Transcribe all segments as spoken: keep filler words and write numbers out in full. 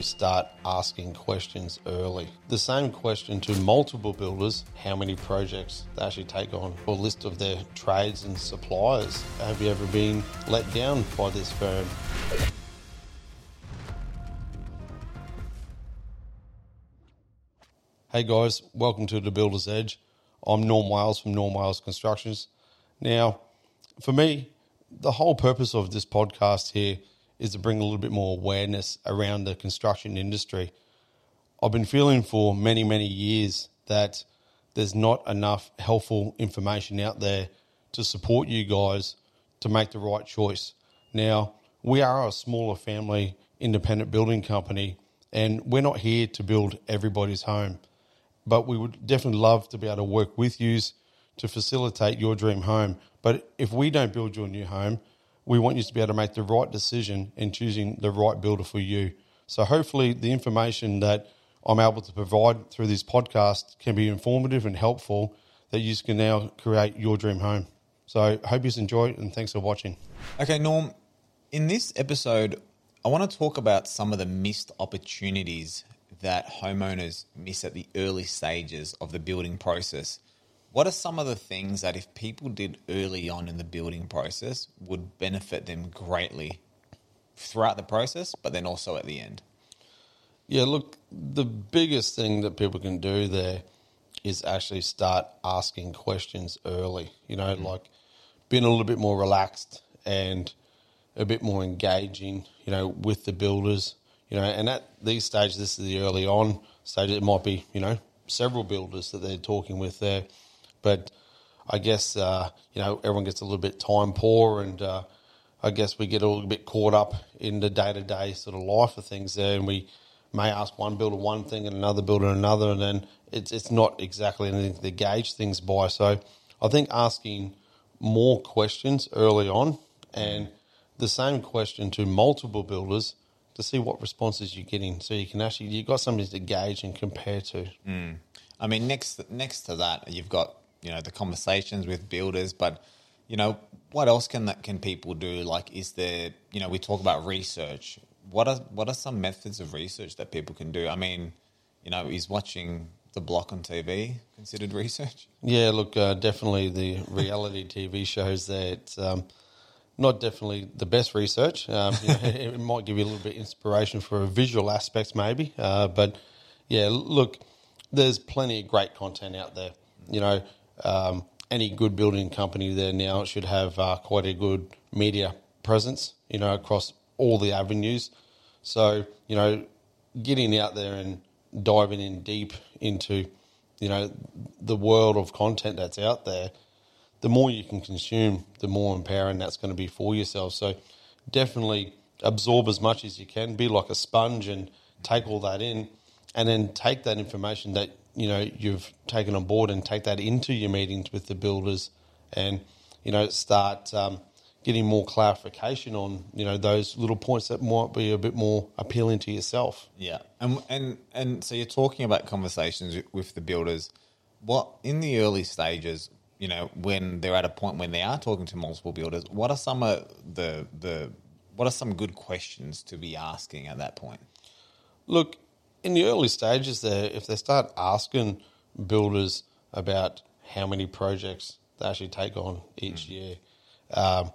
Start asking questions early. The same question to multiple builders, how many projects they actually take on, or list of their trades and suppliers. Have you ever been let down by this firm? Hey guys, welcome to The Builder's Edge. I'm Norm Wales from Norm Wales Constructions. Now, for me, the whole purpose of this podcast here is to bring a little bit more awareness around the construction industry. I've been feeling for many, many years that there's not enough helpful information out there to support you guys to make the right choice. Now, we are a smaller family independent building company, and we're not here to build everybody's home, but we would definitely love to be able to work with you to facilitate your dream home. But if we don't build your new home, we want you to be able to make the right decision in choosing the right builder for you. So hopefully the information that I'm able to provide through this podcast can be informative and helpful, that you can now create your dream home. So I hope you enjoy it, and thanks for watching. Okay, Norm, in this episode, I want to talk about some of the missed opportunities that homeowners miss at the early stages of the building process. What are some of the things that if people did early on in the building process would benefit them greatly throughout the process, but then also at the end? Yeah, look, the biggest thing that people can do there is actually start asking questions early. You know, mm-hmm. like being a little bit more relaxed and a bit more engaging, you know, with the builders. You know, and at these stages, this is the early on stage, it might be, you know, several builders that they're talking with there. But I guess, uh, you know, everyone gets a little bit time poor, and uh, I guess we get a little bit caught up in the day-to-day sort of life of things there, and we may ask one builder one thing and another builder another, and then it's it's not exactly anything to gauge things by. So I think asking more questions early on, and the same question to multiple builders to see what responses you're getting, so you can actually, you've got something to gauge and compare to. Mm. I mean, next next to that, you've got, you know, the conversations with builders, but, you know, what else can that can people do? Like, is there, you know, we talk about research. What are what are some methods of research that people can do? I mean, you know, is watching The Block on T V considered research? Yeah, look, uh, definitely the reality T V shows there. It's um, not definitely the best research. Um, you know, it might give you a little bit of inspiration for a visual aspects maybe. Uh, but, yeah, look, there's plenty of great content out there. You know, um, any good building company there now should have uh, quite a good media presence, you know, across all the avenues. So, you know, getting out there and diving in deep into, you know, the world of content that's out there, the more you can consume, the more empowering that's going to be for yourself. So definitely absorb as much as you can, be like a sponge and take all that in, and then take that information that, you know, you've taken on board and take that into your meetings with the builders, and, you know, start um, getting more clarification on, you know, those little points that might be a bit more appealing to yourself. Yeah. And and and so you're talking about conversations with the builders. What, in the early stages, you know, when they're at a point when they are talking to multiple builders, what are some of the the what are some good questions to be asking at that point? Look, in the early stages there, if they start asking builders about how many projects they actually take on each mm. year, um,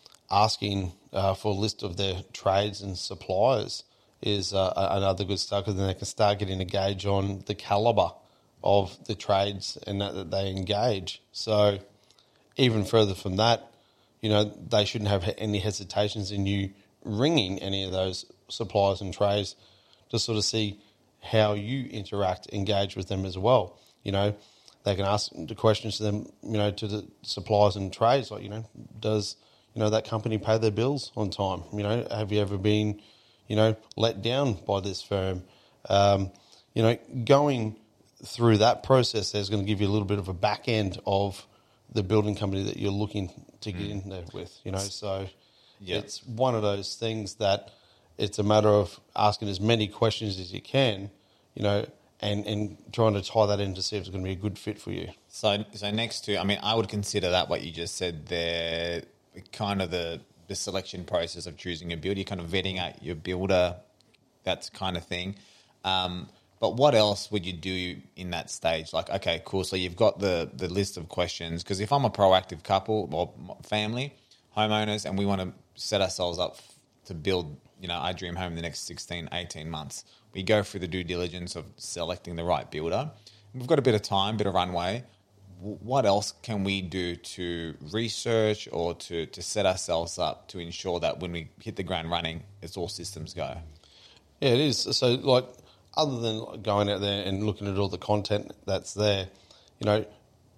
asking uh, for a list of their trades and suppliers is uh, another good start, because then they can start getting a gauge on the calibre of the trades and that, that they engage. So even further from that, you know, they shouldn't have any hesitations in you ringing any of those suppliers and trades to sort of see how you interact, engage with them as well. You know, they can ask the questions to them, you know, to the suppliers and trades, like, you know, does, you know, that company pay their bills on time? You know, have you ever been, you know, let down by this firm? Um, you know, going through that process is going to give you a little bit of a back end of the building company that you're looking to get mm. in there with, you know. So yeah. It's one of those things that it's a matter of asking as many questions as you can, you know, and, and trying to tie that in to see if it's going to be a good fit for you. So so next to, I mean, I would consider that what you just said there, kind of the, the selection process of choosing a builder, you're kind of vetting out your builder, that kind of thing. Um, but what else would you do in that stage? Like, okay, cool. So you've got the the list of questions. Because if I'm a proactive couple or family, homeowners, and we want to set ourselves up to build, you know, our dream home in the next sixteen, eighteen months, we go through the due diligence of selecting the right builder. We've got a bit of time, bit of runway. What else can we do to research or to, to set ourselves up to ensure that when we hit the ground running, it's all systems go? Yeah, it is. So, like, other than going out there and looking at all the content that's there, you know,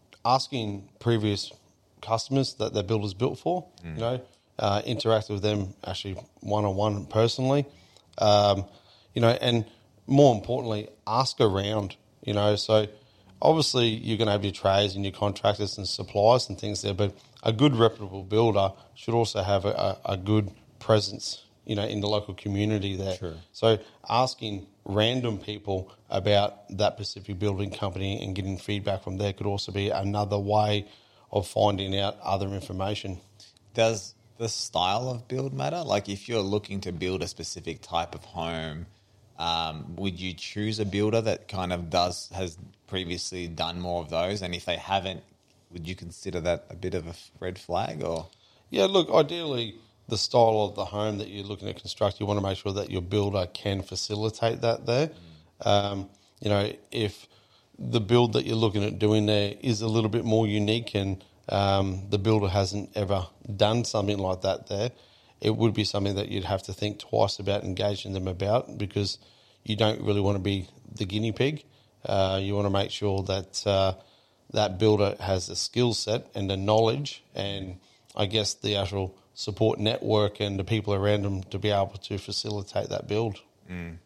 asking previous customers that their builder's built for, mm. you know, uh, interact with them actually one-on-one personally, um, you know, and more importantly, ask around, you know, so obviously you're going to have your trades and your contractors and suppliers and things there, but a good reputable builder should also have a, a good presence, you know, in the local community there. Sure. So asking random people about that specific building company and getting feedback from there could also be another way of finding out other information. Does the style of build matter? Like if you're looking to build a specific type of home, um, would you choose a builder that kind of does has previously done more of those? And if they haven't, would you consider that a bit of a red flag? Or yeah, look, ideally the style of the home that you're looking to construct, you want to make sure that your builder can facilitate that there. Mm. Um, you know, if the build that you're looking at doing there is a little bit more unique and um, the builder hasn't ever done something like that there, it would be something that you'd have to think twice about engaging them about, because you don't really want to be the guinea pig. Uh, you want to make sure that uh, that builder has a skill set and the knowledge and I guess the actual support network and the people around them to be able to facilitate that build. Mm.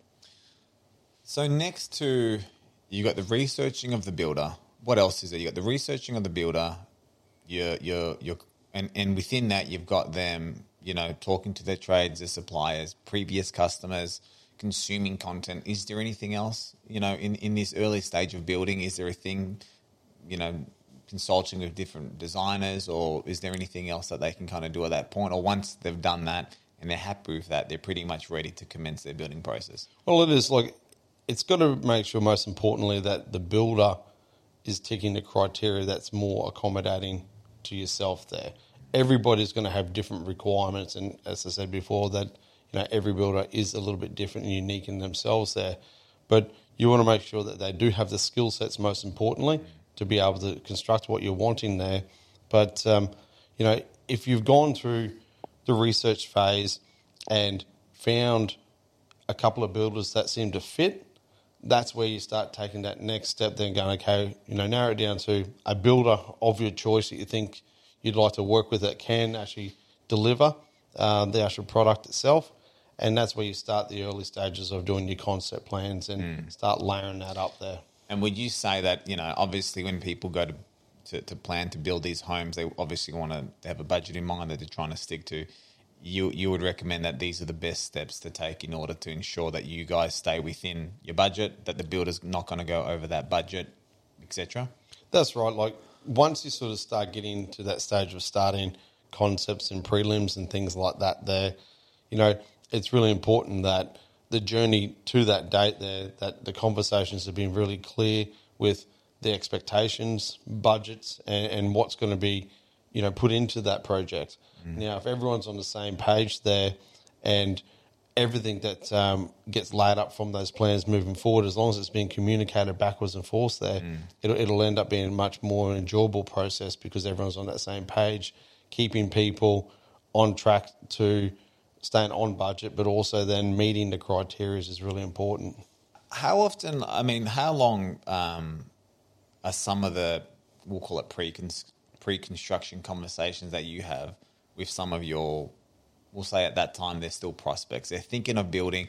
So next to, you got the researching of the builder. What else is there? You got the researching of the builder, you're, you're, you're, and, and within that you've got them, you know, talking to their trades, their suppliers, previous customers, consuming content. Is there anything else, you know, in, in this early stage of building? Is there a thing, you know, consulting with different designers, or is there anything else that they can kind of do at that point? Or once they've done that and they're happy with that, they're pretty much ready to commence their building process? Well, it is like, it's got to make sure most importantly that the builder is ticking the criteria that's more accommodating to yourself there. Everybody's going to have different requirements, and as I said before, that you know every builder is a little bit different and unique in themselves there. But you want to make sure that they do have the skill sets, most importantly, to be able to construct what you're wanting there. But um, you know, if you've gone through the research phase and found a couple of builders that seem to fit, that's where you start taking that next step. Then going, okay, you know, narrow it down to a builder of your choice that you think you'd like to work with that can actually deliver uh, the actual product itself. And that's where you start the early stages of doing your concept plans and mm. start layering that up there. And would you say that, you know, obviously when people go to, to, to plan to build these homes, they obviously want to have a budget in mind that they're trying to stick to. You you would recommend that these are the best steps to take in order to ensure that you guys stay within your budget, that the builder's not going to go over that budget, et cetera? That's right. Like, once you sort of start getting to that stage of starting concepts and prelims and things like that there, you know, it's really important that the journey to that date there, that the conversations have been really clear with the expectations, budgets, and, and what's going to be, you know, put into that project. Mm. Now, if everyone's on the same page there and everything that um, gets laid up from those plans moving forward, as long as it's being communicated backwards and forwards there, mm. it'll, it'll end up being a much more enjoyable process because everyone's on that same page, keeping people on track to staying on budget, but also then meeting the criteria is really important. How often, I mean, how long um, are some of the, we'll call it pre-con- pre-construction conversations that you have with some of your, we'll say at that time they're still prospects, they're thinking of building.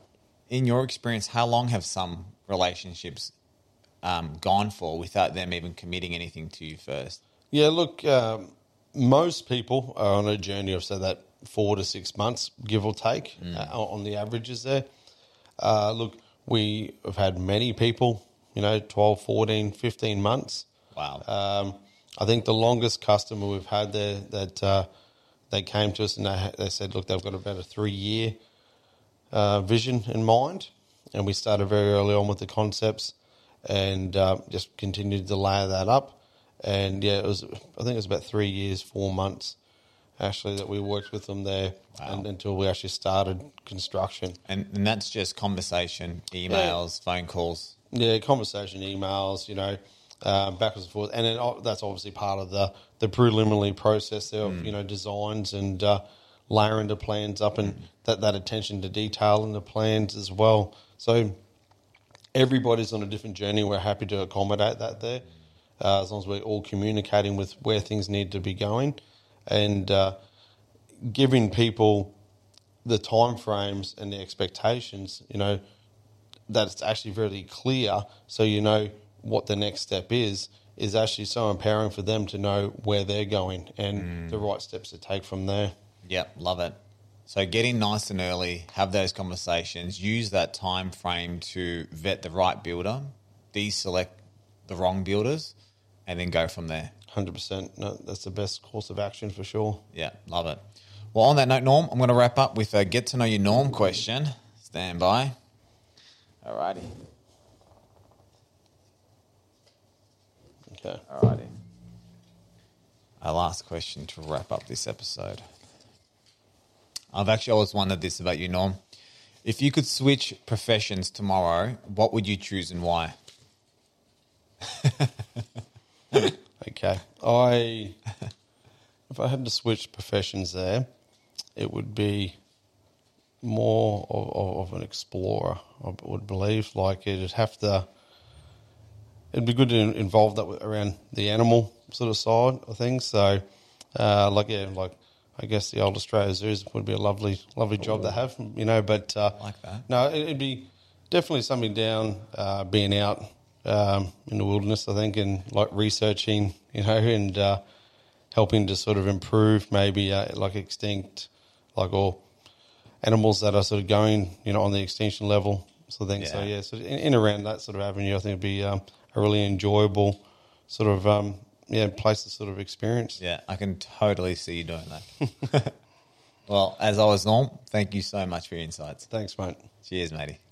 In your experience, how long have some relationships um, gone for without them even committing anything to you first? Yeah, look, um, most people are on a journey of, say, that four to six months, give or take, mm. uh, on the averages there. Uh, look, we have had many people, you know, twelve, fourteen, fifteen months. Wow. Um, I think the longest customer we've had there that uh, they came to us and they, they said, look, they've got about a three-year uh, vision in mind, and we started very early on with the concepts, and uh, just continued to layer that up. And yeah, it was. I think it was about three years, four months, actually, that we worked with them there, Wow. and, until we actually started construction. And, and that's just conversation, emails, yeah. phone calls. Yeah, conversation, emails, you know, um, backwards and forth, and then oh, that's obviously part of the the preliminary process there, of, you know, designs and uh, layering the plans up, and that that attention to detail in the plans as well. So everybody's on a different journey. We're happy to accommodate that there, uh, as long as we're all communicating with where things need to be going, and uh, giving people the time frames and the expectations, you know, that it's actually very clear, so you know what the next step is, is actually so empowering for them to know where they're going and mm. the right steps to take from there. Yep, love it. So get in nice and early, have those conversations, use that time frame to vet the right builder, deselect the wrong builders, and then go from there. one hundred percent. No, that's the best course of action for sure. Yeah, love it. Well, on that note, Norm, I'm going to wrap up with a get to know your Norm question. Stand by. All righty. Okay. All righty. Our last question to wrap up this episode. I've actually always wondered this about you, Norm. If you could switch professions tomorrow, what would you choose and why? Okay. I, if I had to switch professions there, it would be more of, of an explorer, I would believe. Like, it'd have to, it'd be good to involve that around the animal sort of side of things. So, uh, like, yeah, like, I guess the old Australia Zoos would be a lovely, lovely job to have, you know, but, uh, I like that. No, it'd be definitely something down, uh, being out, um, in the wilderness, I think, and like researching, you know, and, uh, helping to sort of improve maybe, uh, like extinct, like, or animals that are sort of going, you know, on the extinction level, sort of thing. Yeah. So, yeah, so in, in around that sort of avenue, I think it'd be um, a really enjoyable sort of, um, yeah, place to sort of experience. Yeah, I can totally see you doing that. Well, as always, Norm, thank you so much for your insights. Thanks, mate. Cheers, matey.